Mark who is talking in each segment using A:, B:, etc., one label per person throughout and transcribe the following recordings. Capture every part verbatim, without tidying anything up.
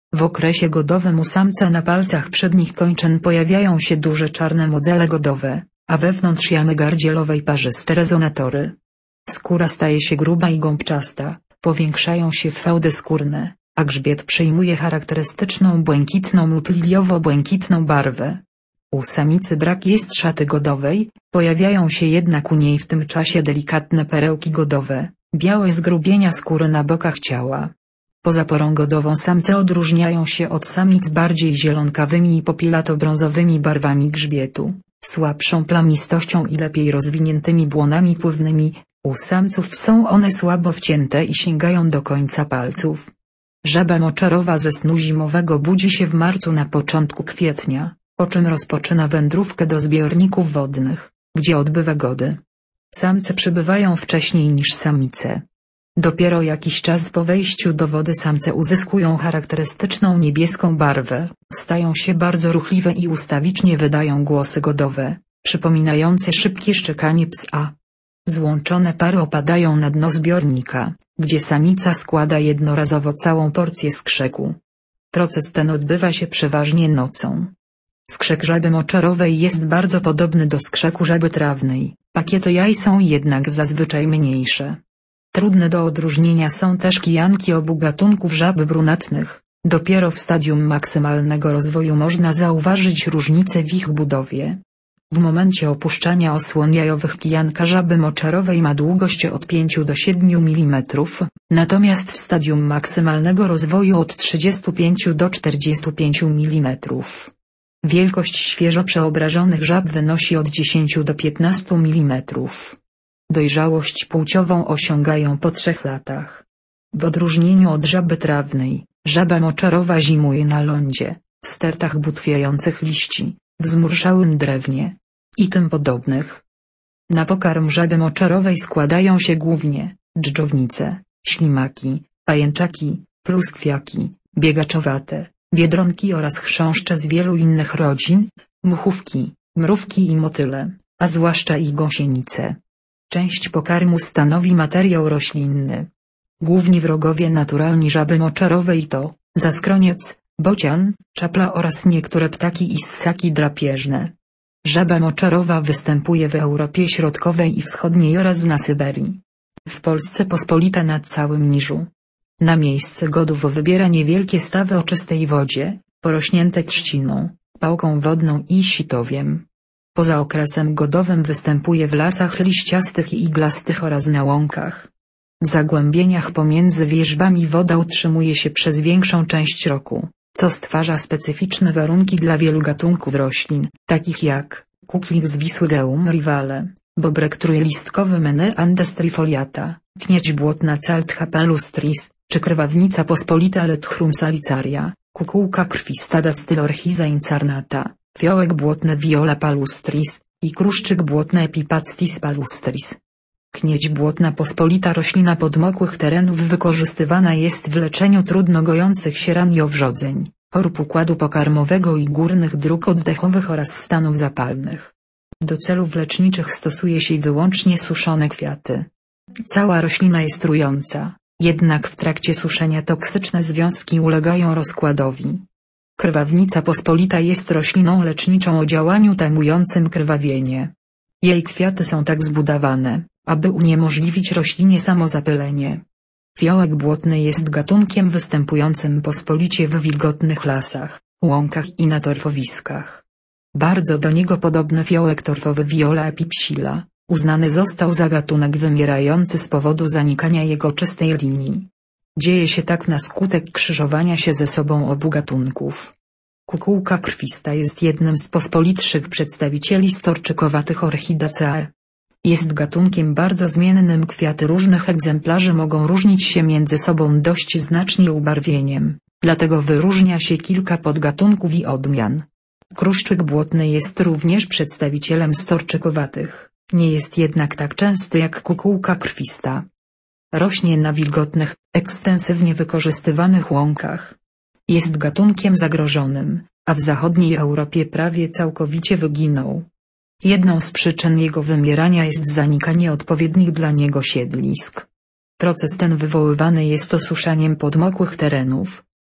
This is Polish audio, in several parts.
A: W okresie godowym u samca na palcach przednich kończyn pojawiają się duże czarne modzele godowe, a wewnątrz jamy gardzielowej parzyste rezonatory. Skóra staje się gruba i gąbczasta, powiększają się fałdy skórne, a grzbiet przyjmuje charakterystyczną błękitną lub liliowo-błękitną barwę. U samicy brak jest szaty godowej, pojawiają się jednak u niej w tym czasie delikatne perełki godowe, białe zgrubienia skóry na bokach ciała. Poza porą godową samce odróżniają się od samic bardziej zielonkawymi i popielato-brązowymi barwami grzbietu, słabszą plamistością i lepiej rozwiniętymi błonami pływnymi. U samców są one słabo wcięte i sięgają do końca palców. Żaba moczarowa ze snu zimowego budzi się w marcu na początku kwietnia, po czym rozpoczyna wędrówkę do zbiorników wodnych, gdzie odbywa gody. Samce przybywają wcześniej niż samice. Dopiero jakiś czas po wejściu do wody samce uzyskują charakterystyczną niebieską barwę, stają się bardzo ruchliwe i ustawicznie wydają głosy godowe, przypominające szybkie szczekanie psa. Złączone pary opadają na dno zbiornika, gdzie samica składa jednorazowo całą porcję skrzeku. Proces ten odbywa się przeważnie nocą. Skrzek żaby moczarowej jest bardzo podobny do skrzeku żaby trawnej, pakiety jaj są jednak zazwyczaj mniejsze. Trudne do odróżnienia są też kijanki obu gatunków żab brunatnych. Dopiero w stadium maksymalnego rozwoju można zauważyć różnice w ich budowie. W momencie opuszczania osłon jajowych kijanka żaby moczarowej ma długość od pięciu do siedmiu milimetrów, natomiast w stadium maksymalnego rozwoju od trzydziestu pięciu do czterdziestu pięciu milimetrów. Wielkość świeżo przeobrażonych żab wynosi od dziesięciu do piętnastu milimetrów. Dojrzałość płciową osiągają po trzech latach. W odróżnieniu od żaby trawnej, żaba moczarowa zimuje na lądzie, w stertach butwiających liści, w zmurszałym drewnie i tym podobnych. Na pokarm żaby moczarowej składają się głównie dżdżownice, ślimaki, pajęczaki, pluskwiaki, biegaczowate, biedronki oraz chrząszcze z wielu innych rodzin, muchówki, mrówki i motyle, a zwłaszcza ich gąsienice. Część pokarmu stanowi materiał roślinny. Główni wrogowie naturalni żaby moczarowej to zaskroniec, bocian, czapla oraz niektóre ptaki i ssaki drapieżne. Żaba moczarowa występuje w Europie Środkowej i Wschodniej oraz na Syberii. W Polsce pospolita na całym Niżu. Na miejsce godów wybiera niewielkie stawy o czystej wodzie, porośnięte trzciną, pałką wodną i sitowiem. Poza okresem godowym występuje w lasach liściastych i iglastych oraz na łąkach. W zagłębieniach pomiędzy wierzbami woda utrzymuje się przez większą część roku, co stwarza specyficzne warunki dla wielu gatunków roślin, takich jak kuklik z Wisły Geum rivale, bobrek trójlistkowy Meneandes trifoliata, knieć błotna Caltha palustris, czy krwawnica pospolita Letchrum salicaria, kukułka krwista Dactylorchiza incarnata, fiołek błotny Viola palustris i kruszczyk błotny Epipactis palustris. Knieć błotna pospolita roślina podmokłych terenów wykorzystywana jest w leczeniu trudno gojących się ran i owrzodzeń, chorób układu pokarmowego i górnych dróg oddechowych oraz stanów zapalnych. Do celów leczniczych stosuje się wyłącznie suszone kwiaty. Cała roślina jest trująca, jednak w trakcie suszenia toksyczne związki ulegają rozkładowi. Krwawnica pospolita jest rośliną leczniczą o działaniu tamującym krwawienie. Jej kwiaty są tak zbudowane, aby uniemożliwić roślinie samozapylenie. Fiołek błotny jest gatunkiem występującym pospolicie w wilgotnych lasach, łąkach i na torfowiskach. Bardzo do niego podobny fiołek torfowy Viola epipsila, uznany został za gatunek wymierający z powodu zanikania jego czystej linii. Dzieje się tak na skutek krzyżowania się ze sobą obu gatunków. Kukułka krwista jest jednym z pospolitszych przedstawicieli storczykowatych Orchidaceae. Jest gatunkiem bardzo zmiennym, kwiaty różnych egzemplarzy mogą różnić się między sobą dość znacznie ubarwieniem, dlatego wyróżnia się kilka podgatunków i odmian. Kruszczyk błotny jest również przedstawicielem storczykowatych, nie jest jednak tak częsty jak kukułka krwista. Rośnie na wilgotnych, ekstensywnie wykorzystywanych łąkach. Jest gatunkiem zagrożonym, a w zachodniej Europie prawie całkowicie wyginął. Jedną z przyczyn jego wymierania jest zanikanie odpowiednich dla niego siedlisk. Proces ten wywoływany jest osuszaniem podmokłych terenów,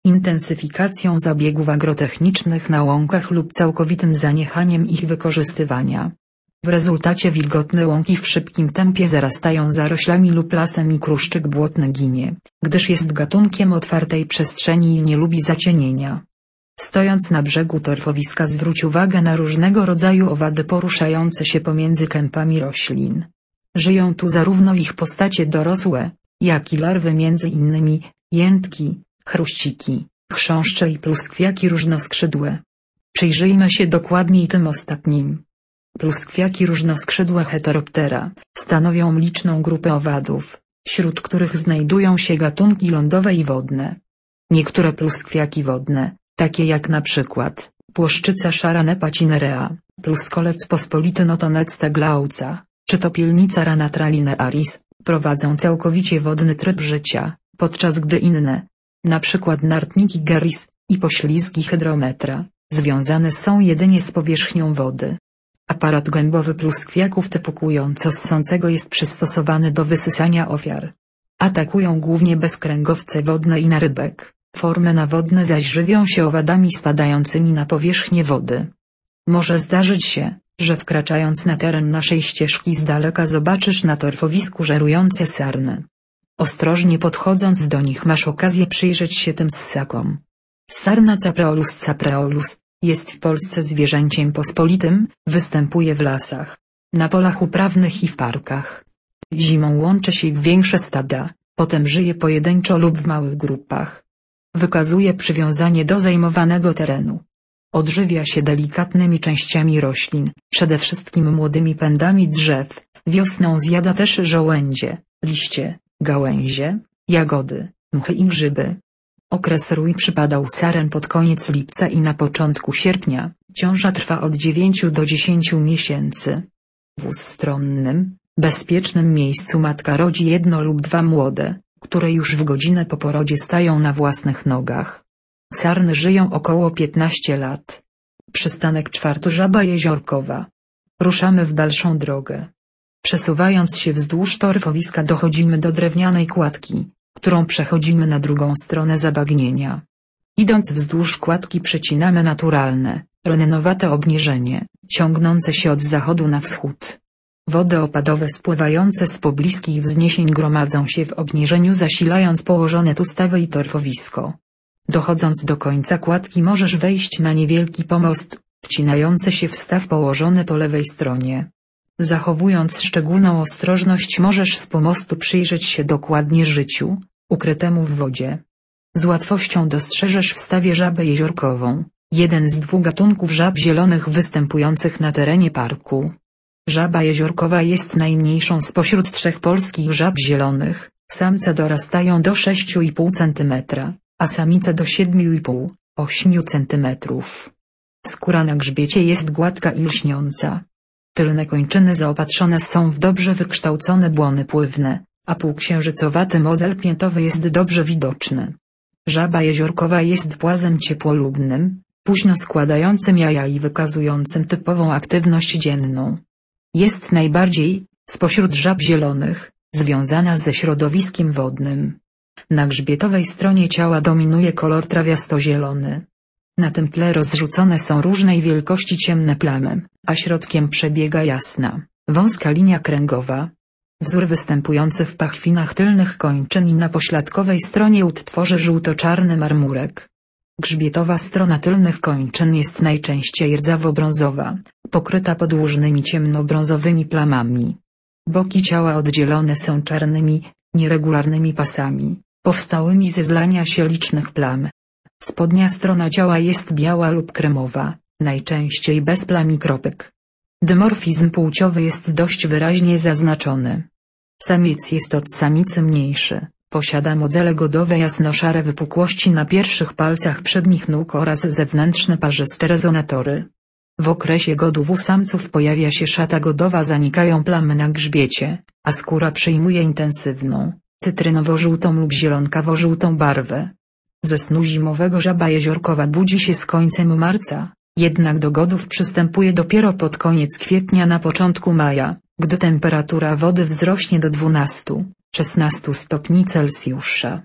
A: intensyfikacją zabiegów agrotechnicznych na łąkach lub całkowitym zaniechaniem ich wykorzystywania. W rezultacie wilgotne łąki w szybkim tempie zarastają zaroślami lub lasem i kruszczyk błotny ginie, gdyż jest gatunkiem otwartej przestrzeni i nie lubi zacienienia. Stojąc na brzegu torfowiska, zwróć uwagę na różnego rodzaju owady poruszające się pomiędzy kępami roślin. Żyją tu zarówno ich postacie dorosłe, jak i larwy, między innymi jętki, chruściki, chrząszcze i pluskwiaki różnoskrzydłe. Przyjrzyjmy się dokładniej tym ostatnim. Pluskwiaki różnoskrzydłe Heteroptera stanowią liczną grupę owadów, wśród których znajdują się gatunki lądowe i wodne. Niektóre pluskwiaki wodne, takie jak na przykład płoszczyca szara Nepa cinerea, pluskolec pospolity Notonecta glauca, czy topielnica Ranatra linearis, prowadzą całkowicie wodny tryb życia, podczas gdy inne, na przykład nartniki Geris i poślizgi Hydrometra, związane są jedynie z powierzchnią wody. Aparat gębowy pluskwiaków typu kłująco-ssącego jest przystosowany do wysysania ofiar. Atakują głównie bezkręgowce wodne i narybek, formy nawodne zaś żywią się owadami spadającymi na powierzchnię wody. Może zdarzyć się, że wkraczając na teren naszej ścieżki z daleka zobaczysz na torfowisku żerujące sarny. Ostrożnie podchodząc do nich masz okazję przyjrzeć się tym ssakom. Sarna Capreolus capreolus jest w Polsce zwierzęciem pospolitym, występuje w lasach, na polach uprawnych i w parkach. Zimą łączy się w większe stada, potem żyje pojedynczo lub w małych grupach. Wykazuje przywiązanie do zajmowanego terenu. Odżywia się delikatnymi częściami roślin, przede wszystkim młodymi pędami drzew, wiosną zjada też żołędzie, liście, gałęzie, jagody, mchy i grzyby. Okres rój przypadał saren pod koniec lipca i na początku sierpnia, ciąża trwa od dziewięciu do dziesięciu miesięcy. W ustronnym, bezpiecznym miejscu matka rodzi jedno lub dwa młode, które już w godzinę po porodzie stają na własnych nogach. Sarny żyją około piętnaście lat. Przystanek czwarty Żaba jeziorkowa. Ruszamy w dalszą drogę. Przesuwając się wzdłuż torfowiska dochodzimy do drewnianej kładki, którą przechodzimy na drugą stronę zabagnienia. Idąc wzdłuż kładki przecinamy naturalne, renynowate obniżenie, ciągnące się od zachodu na wschód. Wody opadowe spływające z pobliskich wzniesień gromadzą się w obniżeniu, zasilając położone tu stawy i torfowisko. Dochodząc do końca kładki możesz wejść na niewielki pomost, wcinający się w staw położony po lewej stronie. Zachowując szczególną ostrożność możesz z pomostu przyjrzeć się dokładnie życiu, ukrytemu w wodzie. Z łatwością dostrzeżesz w stawie żabę jeziorkową, jeden z dwóch gatunków żab zielonych występujących na terenie parku. Żaba jeziorkowa jest najmniejszą spośród trzech polskich żab zielonych, samce dorastają do sześciu i pół centymetra, a samice do siedmiu i pół do ośmiu centymetrów. Skóra na grzbiecie jest gładka i lśniąca. Tylne kończyny zaopatrzone są w dobrze wykształcone błony pływne, a półksiężycowaty model piętowy jest dobrze widoczny. Żaba jeziorkowa jest płazem ciepłolubnym, późno składającym jaja i wykazującym typową aktywność dzienną. Jest najbardziej, spośród żab zielonych, związana ze środowiskiem wodnym. Na grzbietowej stronie ciała dominuje kolor trawiasto-zielony. Na tym tle rozrzucone są różnej wielkości ciemne plamy, a środkiem przebiega jasna, wąska linia kręgowa. Wzór występujący w pachwinach tylnych kończyn i na pośladkowej stronie ud tworzy żółto-czarny marmurek. Grzbietowa strona tylnych kończyn jest najczęściej rdzawo-brązowa, pokryta podłużnymi ciemnobrązowymi plamami. Boki ciała oddzielone są czarnymi, nieregularnymi pasami, powstałymi ze zlania się licznych plam. Spodnia strona ciała jest biała lub kremowa, najczęściej bez plam i kropek. Dymorfizm płciowy jest dość wyraźnie zaznaczony. Samiec jest od samicy mniejszy, posiada modzele godowe jasnoszare wypukłości na pierwszych palcach przednich nóg oraz zewnętrzne parzyste rezonatory. W okresie godów u samców pojawia się szata godowa, zanikają plamy na grzbiecie, a skóra przyjmuje intensywną, cytrynowo-żółtą lub zielonkawo-żółtą barwę. Ze snu zimowego żaba jeziorkowa budzi się z końcem marca, jednak do godów przystępuje dopiero pod koniec kwietnia na początku maja, gdy temperatura wody wzrośnie do dwunastu do szesnastu stopni Celsjusza.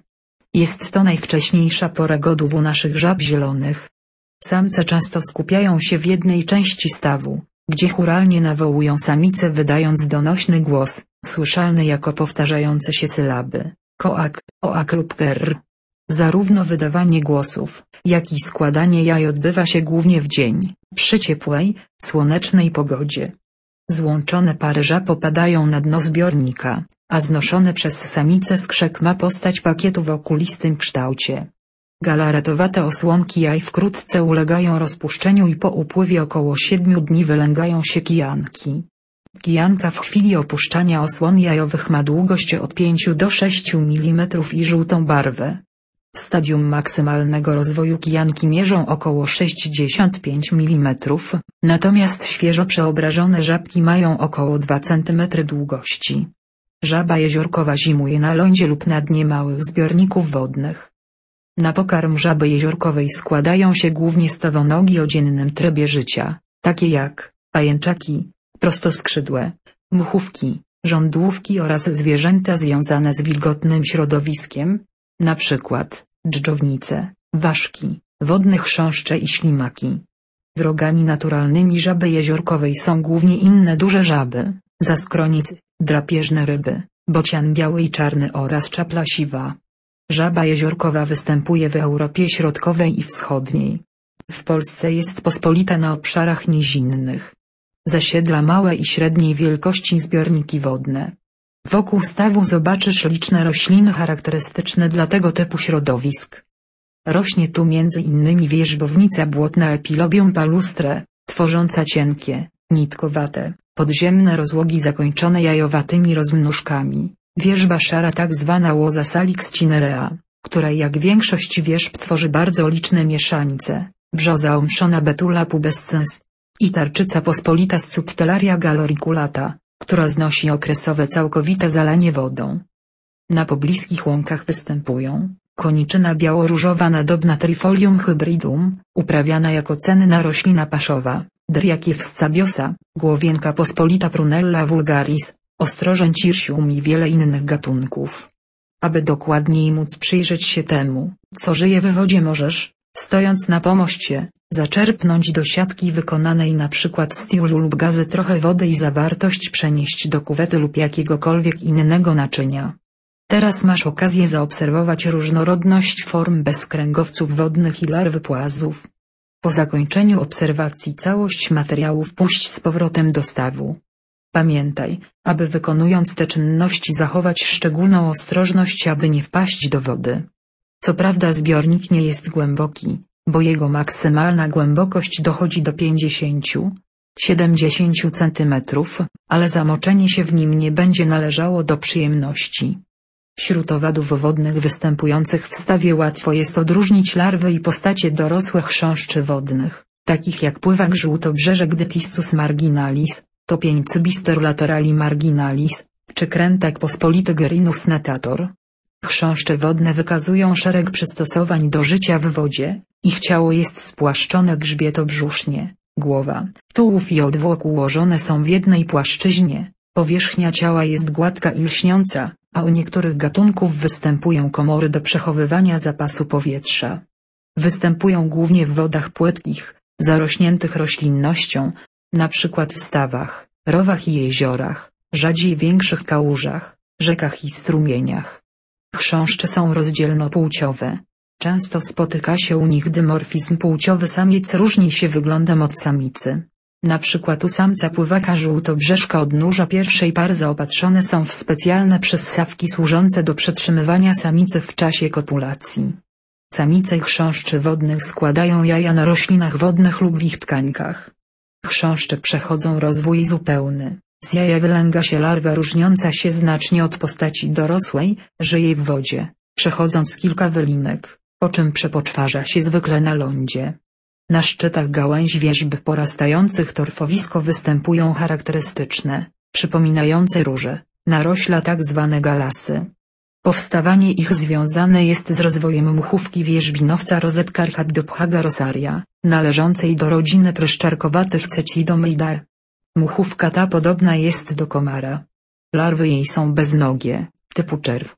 A: Jest to najwcześniejsza pora godów u naszych żab zielonych. Samce często skupiają się w jednej części stawu, gdzie chóralnie nawołują samice, wydając donośny głos, słyszalny jako powtarzające się sylaby, koak, oak lub kerr. Zarówno wydawanie głosów, jak i składanie jaj odbywa się głównie w dzień, przy ciepłej, słonecznej pogodzie. Złączone pary żab opadają na dno zbiornika, a znoszone przez samicę skrzek ma postać pakietu w okulistym kształcie. Galaretowate osłonki jaj wkrótce ulegają rozpuszczeniu i po upływie około siedmiu dni wylęgają się kijanki. Kijanka w chwili opuszczania osłon jajowych ma długość od pięciu do sześciu milimetrów i żółtą barwę. W stadium maksymalnego rozwoju kijanki mierzą około sześćdziesiąt pięć milimetrów, natomiast świeżo przeobrażone żabki mają około dwa centymetry długości. Żaba jeziorkowa zimuje na lądzie lub na dnie małych zbiorników wodnych. Na pokarm żaby jeziorkowej składają się głównie stowonogi o dziennym trybie życia, takie jak pajęczaki, prostoskrzydłe, muchówki, żądłówki oraz zwierzęta związane z wilgotnym środowiskiem, na przykład dżdżownice, ważki, wodne chrząszcze i ślimaki. Wrogami naturalnymi żaby jeziorkowej są głównie inne duże żaby, zaskroniec, drapieżne ryby, bocian biały i czarny oraz czapla siwa. Żaba jeziorkowa występuje w Europie Środkowej i Wschodniej. W Polsce jest pospolita na obszarach nizinnych. Zasiedla małe i średniej wielkości zbiorniki wodne. Wokół stawu zobaczysz liczne rośliny charakterystyczne dla tego typu środowisk. Rośnie tu między innymi wierzbownica błotna Epilobium palustre, tworząca cienkie, nitkowate, podziemne rozłogi zakończone jajowatymi rozmnóżkami, wierzba szara tak zwana łoza Salix cinerea, która jak większość wierzb tworzy bardzo liczne mieszańce, brzoza omszona Betula pubescens i tarczyca pospolita Scutellaria galoriculata, która znosi okresowe całkowite zalanie wodą. Na pobliskich łąkach występują koniczyna biało-różowa nadobna Trifolium hybridum, uprawiana jako cenna roślina paszowa, Dryakiew scabiosa, głowienka pospolita Prunella vulgaris, ostrożeń cirsium i wiele innych gatunków. Aby dokładniej móc przyjrzeć się temu, co żyje w wodzie, możesz, stojąc na pomoście, zaczerpnąć do siatki wykonanej na przykład z tiulu lub gazy trochę wody i zawartość przenieść do kuwety lub jakiegokolwiek innego naczynia. Teraz masz okazję zaobserwować różnorodność form bezkręgowców wodnych i larwy płazów. Po zakończeniu obserwacji całość materiału wpuść z powrotem do stawu. Pamiętaj, aby wykonując te czynności zachować szczególną ostrożność, aby nie wpaść do wody. Co prawda zbiornik nie jest głęboki, bo jego maksymalna głębokość dochodzi do pięćdziesięciu do siedemdziesięciu centymetrów, ale zamoczenie się w nim nie będzie należało do przyjemności. Wśród owadów wodnych występujących w stawie łatwo jest odróżnić larwy i postacie dorosłych chrząszczy wodnych, takich jak pływak żółtobrzeżek Dytiscus marginalis, topień Cybistor laterali marginalis, czy krętek pospolity Gerinus natator. Chrząszcze wodne wykazują szereg przystosowań do życia w wodzie, ich ciało jest spłaszczone grzbietobrzusznie, głowa, tułów i odwłok ułożone są w jednej płaszczyźnie, powierzchnia ciała jest gładka i lśniąca, a u niektórych gatunków występują komory do przechowywania zapasu powietrza. Występują głównie w wodach płytkich, zarośniętych roślinnością, na przykład w stawach, rowach i jeziorach, rzadziej większych kałużach, rzekach i strumieniach. Chrząszcze są rozdzielnopłciowe. Często spotyka się u nich dymorfizm płciowy, samiec różni się wyglądem od samicy. Na przykład u samca pływaka żółtobrzeżka odnóża pierwszej pary zaopatrzone są w specjalne przyssawki służące do przetrzymywania samicy w czasie kopulacji. Samice chrząszczy wodnych składają jaja na roślinach wodnych lub w ich tkankach. Chrząszcze przechodzą rozwój zupełny. Z jaja wylęga się larwa różniąca się znacznie od postaci dorosłej, żyje w wodzie, przechodząc kilka wylinek, po czym przepoczwarza się zwykle na lądzie. Na szczytach gałęzi wierzb porastających torfowisko występują charakterystyczne, przypominające róże, narośla tak zwane galasy. Powstawanie ich związane jest z rozwojem muchówki wierzbinowca Rosetcarchapidophaga rosaria, należącej do rodziny pryszczarkowatych Cecidomyidae. Muchówka ta podobna jest do komara. Larwy jej są beznogie, typu czerw.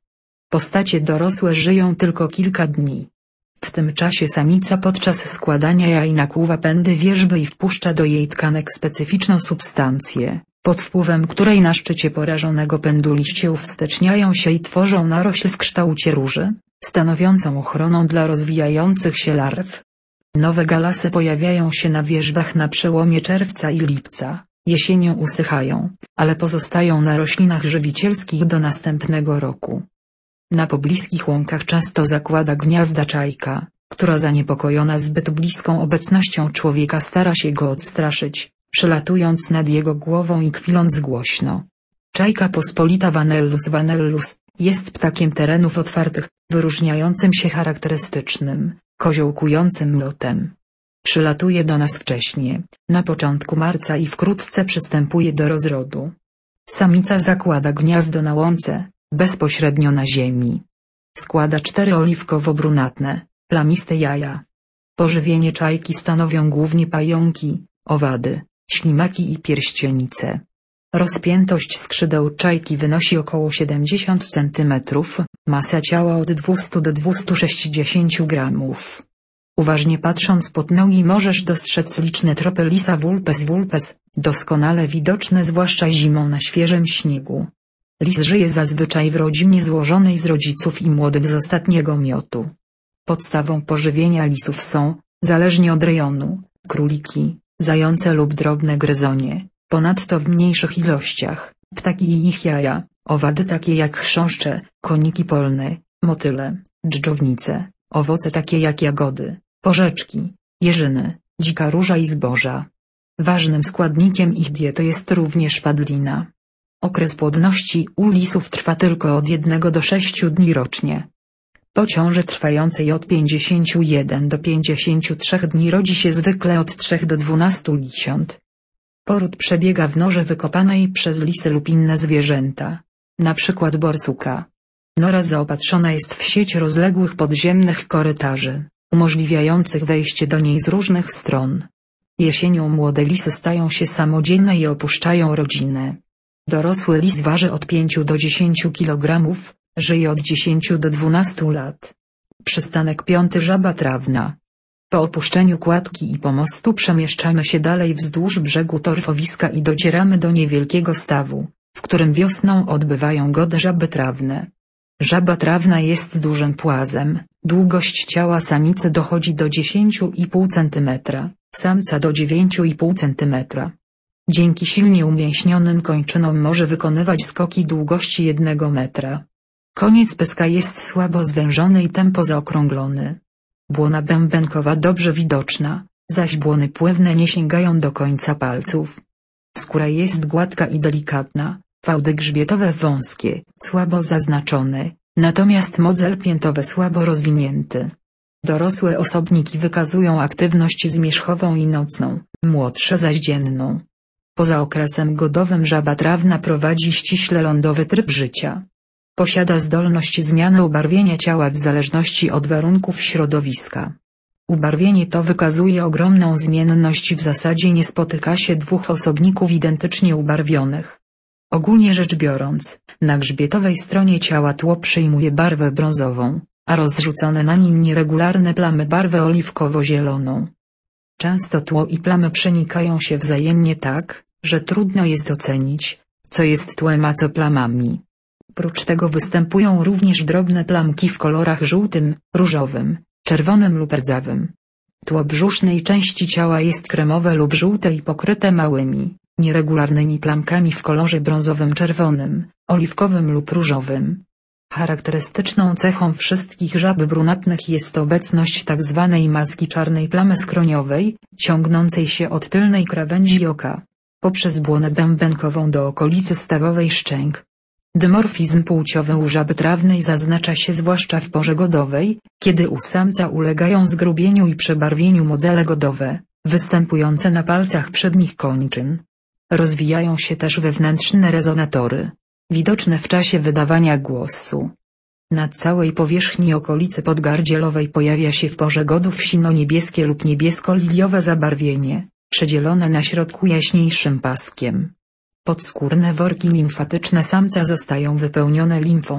A: Postacie dorosłe żyją tylko kilka dni. W tym czasie samica podczas składania jaj nakłuwa pędy wierzby i wpuszcza do jej tkanek specyficzną substancję, pod wpływem której na szczycie porażonego pędu liście uwsteczniają się i tworzą narośl w kształcie róży, stanowiącą ochronę dla rozwijających się larw. Nowe galasy pojawiają się na wierzbach na przełomie czerwca i lipca, jesienią usychają, ale pozostają na roślinach żywicielskich do następnego roku. Na pobliskich łąkach często zakłada gniazda czajka, która zaniepokojona zbyt bliską obecnością człowieka stara się go odstraszyć, przelatując nad jego głową i kwiląc głośno. Czajka pospolita Vanellus vanellus jest ptakiem terenów otwartych, wyróżniającym się charakterystycznym, koziołkującym lotem. Przylatuje do nas wcześnie, na początku marca i wkrótce przystępuje do rozrodu. Samica zakłada gniazdo na łące, bezpośrednio na ziemi. Składa cztery oliwkowo-brunatne, plamiste jaja. Pożywienie czajki stanowią głównie pająki, owady, ślimaki i pierścienice. Rozpiętość skrzydeł czajki wynosi około siedemdziesiąt centymetrów, masa ciała od dwieście do dwustu sześćdziesięciu gramów. Uważnie patrząc pod nogi możesz dostrzec liczne tropy lisa vulpes vulpes, doskonale widoczne zwłaszcza zimą na świeżym śniegu. Lis żyje zazwyczaj w rodzinie złożonej z rodziców i młodych z ostatniego miotu. Podstawą pożywienia lisów są, zależnie od rejonu, króliki, zające lub drobne gryzonie, ponadto w mniejszych ilościach, ptaki i ich jaja, owady takie jak chrząszcze, koniki polne, motyle, dżdżownice, owoce takie jak jagody, porzeczki, jeżyny, dzika róża i zboża. Ważnym składnikiem ich diety jest również padlina. Okres płodności u lisów trwa tylko od jednego do sześciu dni rocznie. Po ciąży trwającej od pięćdziesięciu jeden do pięćdziesięciu trzech dni rodzi się zwykle od trzech do dwunastu lisiąt. Poród przebiega w norze wykopanej przez lisy lub inne zwierzęta, na przykład borsuka. Nora zaopatrzona jest w sieć rozległych podziemnych korytarzy, umożliwiających wejście do niej z różnych stron. Jesienią młode lisy stają się samodzielne i opuszczają rodzinę. Dorosły lis waży od pięciu do dziesięciu kilogramów, żyje od dziesięciu do dwunastu lat. Przystanek piąty: żaba trawna. Po opuszczeniu kładki i pomostu przemieszczamy się dalej wzdłuż brzegu torfowiska i docieramy do niewielkiego stawu, w którym wiosną odbywają godę żaby trawne. Żaba trawna jest dużym płazem, długość ciała samicy dochodzi do dziesięciu i pół centymetra, samca do dziewięciu i pół centymetra. Dzięki silnie umięśnionym kończynom może wykonywać skoki długości jednego metra. Koniec pyska jest słabo zwężony i tempo zaokrąglony. Błona bębenkowa dobrze widoczna, zaś błony pływne nie sięgają do końca palców. Skóra jest gładka i delikatna, fałdy grzbietowe wąskie, słabo zaznaczone, natomiast modzel piętowy słabo rozwinięty. Dorosłe osobniki wykazują aktywność zmierzchową i nocną, młodsze zaś dzienną. Poza okresem godowym żaba trawna prowadzi ściśle lądowy tryb życia. Posiada zdolność zmiany ubarwienia ciała w zależności od warunków środowiska. Ubarwienie to wykazuje ogromną zmienność i w zasadzie nie spotyka się dwóch osobników identycznie ubarwionych. Ogólnie rzecz biorąc, na grzbietowej stronie ciała tło przyjmuje barwę brązową, a rozrzucone na nim nieregularne plamy barwę oliwkowo-zieloną. Często tło i plamy przenikają się wzajemnie tak, że trudno jest ocenić, co jest tłem a co plamami. Prócz tego występują również drobne plamki w kolorach żółtym, różowym, czerwonym lub rdzawym. Tło brzusznej części ciała jest kremowe lub żółte i pokryte małymi, nieregularnymi plamkami w kolorze brązowym, czerwonym, oliwkowym lub różowym. Charakterystyczną cechą wszystkich żab brunatnych jest obecność tzw. maski czarnej plamy skroniowej, ciągnącej się od tylnej krawędzi oka, poprzez błonę bębenkową do okolicy stawowej szczęk. Dymorfizm płciowy u żaby trawnej zaznacza się zwłaszcza w porze godowej, kiedy u samca ulegają zgrubieniu i przebarwieniu modzele godowe, występujące na palcach przednich kończyn. Rozwijają się też wewnętrzne rezonatory, widoczne w czasie wydawania głosu. Na całej powierzchni okolicy podgardzielowej pojawia się w porze godów sino-niebieskie lub niebiesko-liliowe zabarwienie, przedzielone na środku jaśniejszym paskiem. Podskórne worki limfatyczne samca zostają wypełnione limfą,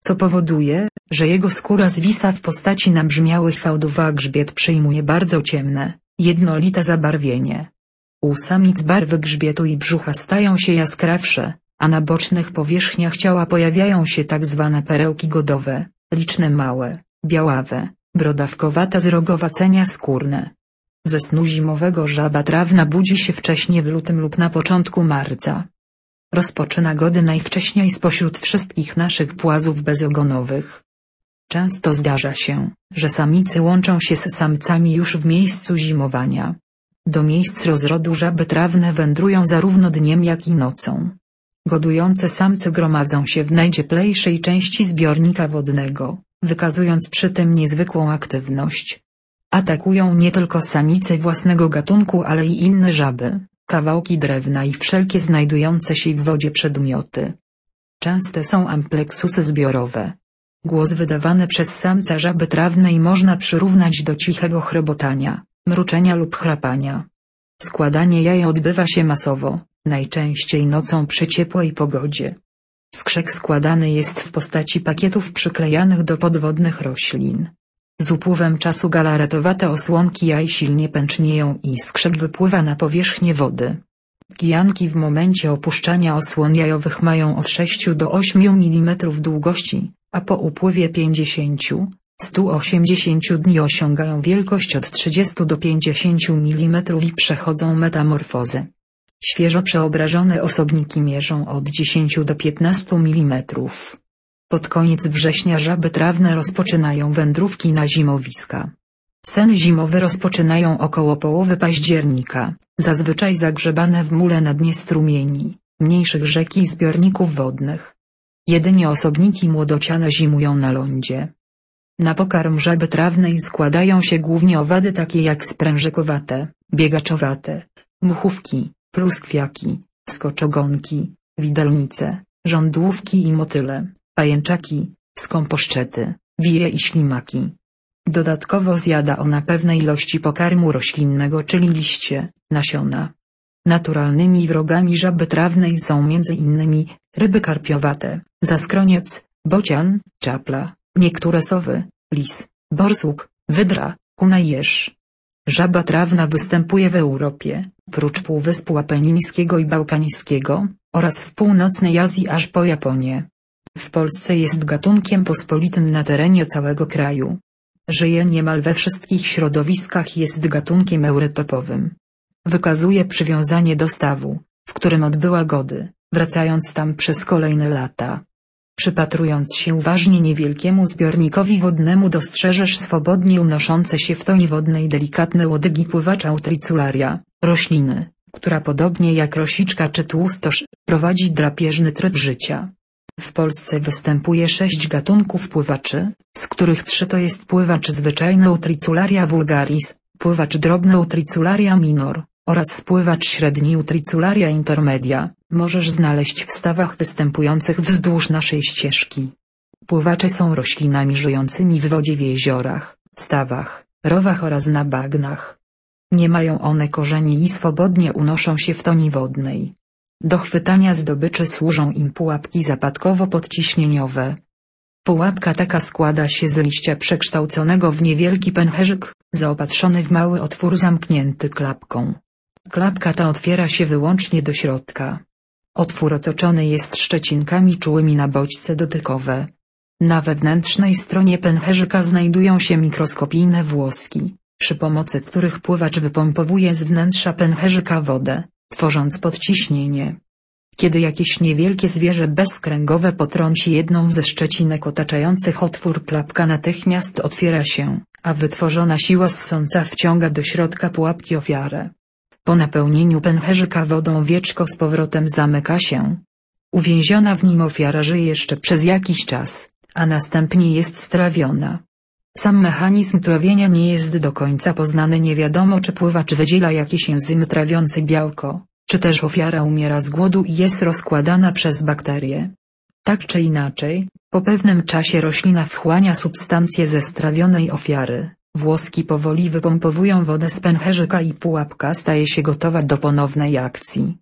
A: co powoduje, że jego skóra zwisa w postaci nabrzmiałych fałdów, a grzbiet przyjmuje bardzo ciemne, jednolite zabarwienie. U samic barwy grzbietu i brzucha stają się jaskrawsze, a na bocznych powierzchniach ciała pojawiają się tak zwane perełki godowe, liczne małe, białawe, brodawkowate zrogowacenia skórne. Ze snu zimowego żaba trawna budzi się wcześnie w lutym lub na początku marca. Rozpoczyna gody najwcześniej spośród wszystkich naszych płazów bezogonowych. Często zdarza się, że samice łączą się z samcami już w miejscu zimowania. Do miejsc rozrodu żaby trawne wędrują zarówno dniem, jak i nocą. Godujące samce gromadzą się w najcieplejszej części zbiornika wodnego, wykazując przy tym niezwykłą aktywność. Atakują nie tylko samice własnego gatunku, ale i inne żaby, kawałki drewna i wszelkie znajdujące się w wodzie przedmioty. Częste są ampleksusy zbiorowe. Głos wydawany przez samca żaby trawnej można przyrównać do cichego chrobotania, mruczenia lub chrapania. Składanie jaj odbywa się masowo, najczęściej nocą przy ciepłej pogodzie. Skrzek składany jest w postaci pakietów przyklejanych do podwodnych roślin. Z upływem czasu galaretowate osłonki jaj silnie pęcznieją i skrzek wypływa na powierzchnię wody. Kijanki w momencie opuszczania osłon jajowych mają od sześciu do ośmiu milimetrów długości, a po upływie pięćdziesięciu do stu osiemdziesięciu dni osiągają wielkość od trzydziestu do pięćdziesięciu milimetrów i przechodzą metamorfozę. Świeżo przeobrażone osobniki mierzą od dziesięciu do piętnastu milimetrów. Pod koniec września żaby trawne rozpoczynają wędrówki na zimowiska. Sen zimowy rozpoczynają około połowy października, zazwyczaj zagrzebane w mule na dnie strumieni, mniejszych rzek i zbiorników wodnych. Jedynie osobniki młodociane zimują na lądzie. Na pokarm żaby trawnej składają się głównie owady takie jak sprężykowate, biegaczowate, muchówki, pluskwiaki, skoczogonki, widelnice, żądłówki i motyle, pajęczaki, skąposzczety, wije i ślimaki. Dodatkowo zjada ona pewne ilości pokarmu roślinnego, czyli liście, nasiona. Naturalnymi wrogami żaby trawnej są między innymi ryby karpiowate, zaskroniec, bocian, czapla, niektóre sowy, lis, borsuk, wydra, kuna i jeż. Żaba trawna występuje w Europie, prócz Półwyspu Apenińskiego i Bałkańskiego, oraz w północnej Azji aż po Japonię. W Polsce jest gatunkiem pospolitym na terenie całego kraju. Żyje niemal we wszystkich środowiskach i jest gatunkiem eurytopowym. Wykazuje przywiązanie do stawu, w którym odbyła gody, wracając tam przez kolejne lata. Przypatrując się uważnie niewielkiemu zbiornikowi wodnemu, dostrzeżesz swobodnie unoszące się w toni wodnej delikatne łodygi pływacza Utricularia, rośliny, która podobnie jak rosiczka czy tłustosz, prowadzi drapieżny tryb życia. W Polsce występuje sześć gatunków pływaczy, z których trzy to jest pływacz zwyczajny Utricularia vulgaris, pływacz drobny Utricularia minor, oraz pływacz średni Utricularia intermedia, możesz znaleźć w stawach występujących wzdłuż naszej ścieżki. Pływacze są roślinami żyjącymi w wodzie w jeziorach, stawach, rowach oraz na bagnach. Nie mają one korzeni i swobodnie unoszą się w toni wodnej. Do chwytania zdobyczy służą im pułapki zapadkowo-podciśnieniowe. Pułapka taka składa się z liścia przekształconego w niewielki pęcherzyk, zaopatrzony w mały otwór zamknięty klapką. Klapka ta otwiera się wyłącznie do środka. Otwór otoczony jest szczecinkami czułymi na bodźce dotykowe. Na wewnętrznej stronie pęcherzyka znajdują się mikroskopijne włoski, przy pomocy których pływacz wypompowuje z wnętrza pęcherzyka wodę, tworząc podciśnienie. Kiedy jakieś niewielkie zwierzę bezkręgowe potrąci jedną ze szczecinek otaczających otwór, klapka natychmiast otwiera się, a wytworzona siła ssąca wciąga do środka pułapki ofiarę. Po napełnieniu pęcherzyka wodą wieczko z powrotem zamyka się. Uwięziona w nim ofiara żyje jeszcze przez jakiś czas, a następnie jest strawiona. Sam mechanizm trawienia nie jest do końca poznany, nie wiadomo czy pływacz wydziela jakieś enzymy trawiące białko, czy też ofiara umiera z głodu i jest rozkładana przez bakterie. Tak czy inaczej, po pewnym czasie roślina wchłania substancje ze strawionej ofiary, włoski powoli wypompowują wodę z pęcherzyka i pułapka staje się gotowa do ponownej akcji.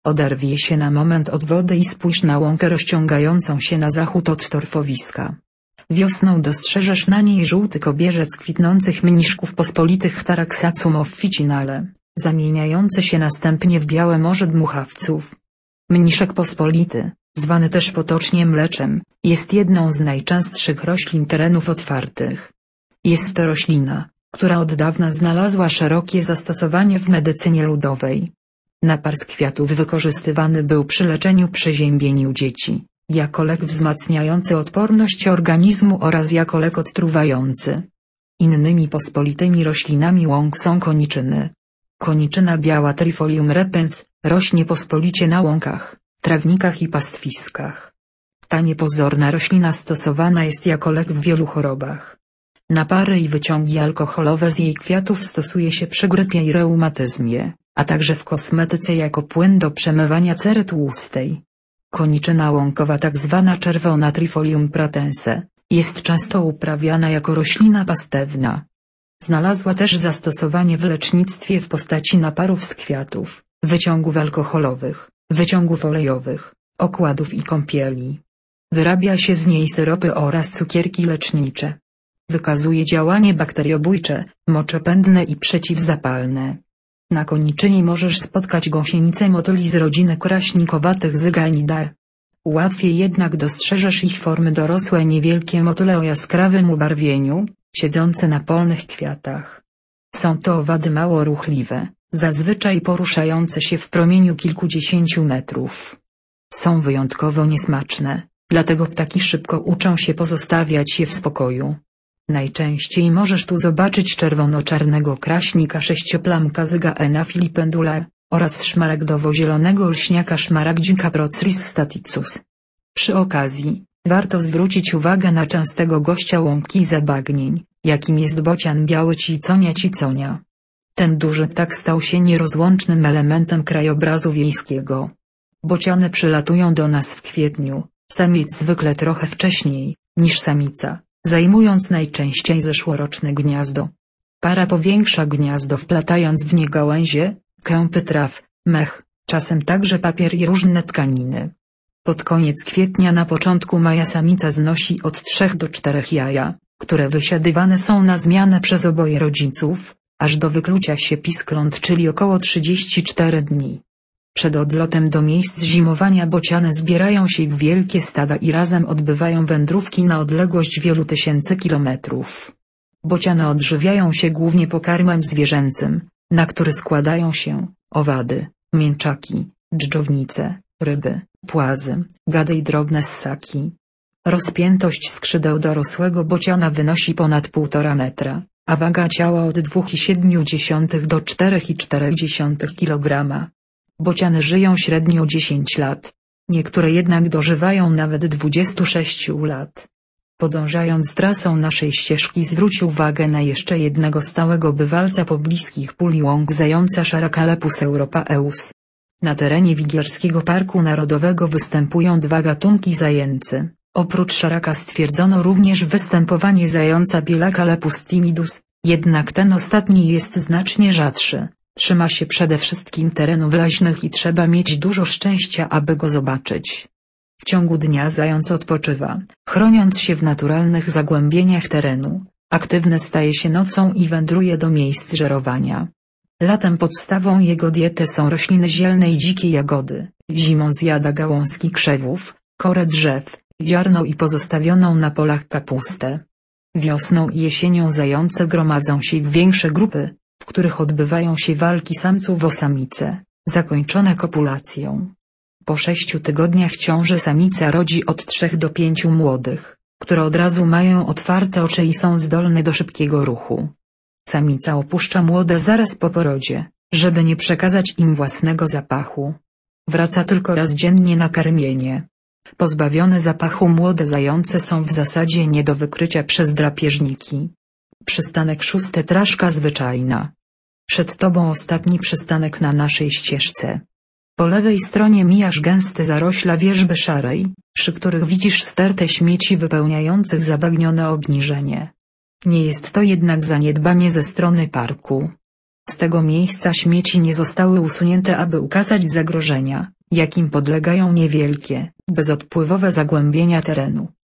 A: Oderwij się na moment od wody i spójrz na łąkę rozciągającą się na zachód od torfowiska. Wiosną dostrzeżesz na niej żółty kobierzec kwitnących mniszków pospolitych Taraxacum officinale, zamieniający się następnie w białe morze dmuchawców. Mniszek pospolity, zwany też potocznie mleczem, jest jedną z najczęstszych roślin terenów otwartych. Jest to roślina, która od dawna znalazła szerokie zastosowanie w medycynie ludowej. Napar z kwiatów wykorzystywany był przy leczeniu przeziębień u dzieci, jako lek wzmacniający odporność organizmu oraz jako lek odtruwający. Innymi pospolitymi roślinami łąk są koniczyny. Koniczyna biała Trifolium repens rośnie pospolicie na łąkach, trawnikach i pastwiskach. Ta niepozorna roślina stosowana jest jako lek w wielu chorobach. Napary i wyciągi alkoholowe z jej kwiatów stosuje się przy grypie i reumatyzmie, a także w kosmetyce jako płyn do przemywania cery tłustej. Koniczyna łąkowa, tak zwana czerwona Trifolium pratense, jest często uprawiana jako roślina pastewna. Znalazła też zastosowanie w lecznictwie w postaci naparów z kwiatów, wyciągów alkoholowych, wyciągów olejowych, okładów i kąpieli. Wyrabia się z niej syropy oraz cukierki lecznicze. Wykazuje działanie bakteriobójcze, moczopędne i przeciwzapalne. Na koniczynie możesz spotkać gąsienicę motyli z rodziny kraśnikowatych Zyganidae. Łatwiej jednak dostrzeżesz ich formy dorosłe niewielkie motyle o jaskrawym ubarwieniu, siedzące na polnych kwiatach. Są to owady mało ruchliwe, zazwyczaj poruszające się w promieniu kilkudziesięciu metrów. Są wyjątkowo niesmaczne, dlatego ptaki szybko uczą się pozostawiać je w spokoju. Najczęściej możesz tu zobaczyć czerwono-czarnego kraśnika sześcioplamka Zygaena filipendulae oraz szmaragdowo-zielonego lśniaka Szmaragdzica Procris staticus. Przy okazji, warto zwrócić uwagę na częstego gościa łąki i zabagnień, jakim jest bocian biały ciconia ciconia. Ten duży ptak stał się nierozłącznym elementem krajobrazu wiejskiego. Bociany przylatują do nas w kwietniu, samiec zwykle trochę wcześniej niż samica, zajmując najczęściej zeszłoroczne gniazdo. Para powiększa gniazdo wplatając w nie gałęzie, kępy traw, mech, czasem także papier i różne tkaniny. Pod koniec kwietnia na początku maja samica znosi od trzech do czterech jaja, które wysiadywane są na zmianę przez oboje rodziców, aż do wyklucia się piskląt, czyli około trzydzieści cztery dni. Przed odlotem do miejsc zimowania bociany zbierają się w wielkie stada i razem odbywają wędrówki na odległość wielu tysięcy kilometrów. Bociany odżywiają się głównie pokarmem zwierzęcym, na który składają się owady, mięczaki, dżdżownice, ryby, płazy, gady i drobne ssaki. Rozpiętość skrzydeł dorosłego bociana wynosi ponad półtora metra, a waga ciała od dwóch przecinek siedem do czterech przecinek cztery kilograma. Bociany żyją średnio dziesięć lat. Niektóre jednak dożywają nawet dwudziestu sześciu lat. Podążając trasą naszej ścieżki zwróć uwagę na jeszcze jednego stałego bywalca pobliskich pól i łąk zająca Characalepus europaeus. Na terenie Wigierskiego Parku Narodowego występują dwa gatunki zajęcy. Oprócz szaraka stwierdzono również występowanie zająca bielaka Lepus timidus, jednak ten ostatni jest znacznie rzadszy. Trzyma się przede wszystkim terenów leśnych i trzeba mieć dużo szczęścia, aby go zobaczyć. W ciągu dnia zając odpoczywa, chroniąc się w naturalnych zagłębieniach terenu, aktywny staje się nocą i wędruje do miejsc żerowania. Latem podstawą jego diety są rośliny zielne i dzikie jagody, zimą zjada gałązki krzewów, korę drzew, ziarno i pozostawioną na polach kapustę. Wiosną i jesienią zające gromadzą się w większe grupy, w których odbywają się walki samców o samice, zakończone kopulacją. Po sześciu tygodniach ciąży samica rodzi od trzech do pięciu młodych, które od razu mają otwarte oczy i są zdolne do szybkiego ruchu. Samica opuszcza młode zaraz po porodzie, żeby nie przekazać im własnego zapachu. Wraca tylko raz dziennie na karmienie. Pozbawione zapachu młode zające są w zasadzie nie do wykrycia przez drapieżniki. Przystanek szósty. Traszka zwyczajna. Przed tobą ostatni przystanek na naszej ścieżce. Po lewej stronie mijasz gęste zarośla wierzby szarej, przy których widzisz stertę śmieci wypełniających zabagnione obniżenie. Nie jest to jednak zaniedbanie ze strony parku. Z tego miejsca śmieci nie zostały usunięte, aby ukazać zagrożenia, jakim podlegają niewielkie, bezodpływowe zagłębienia terenu.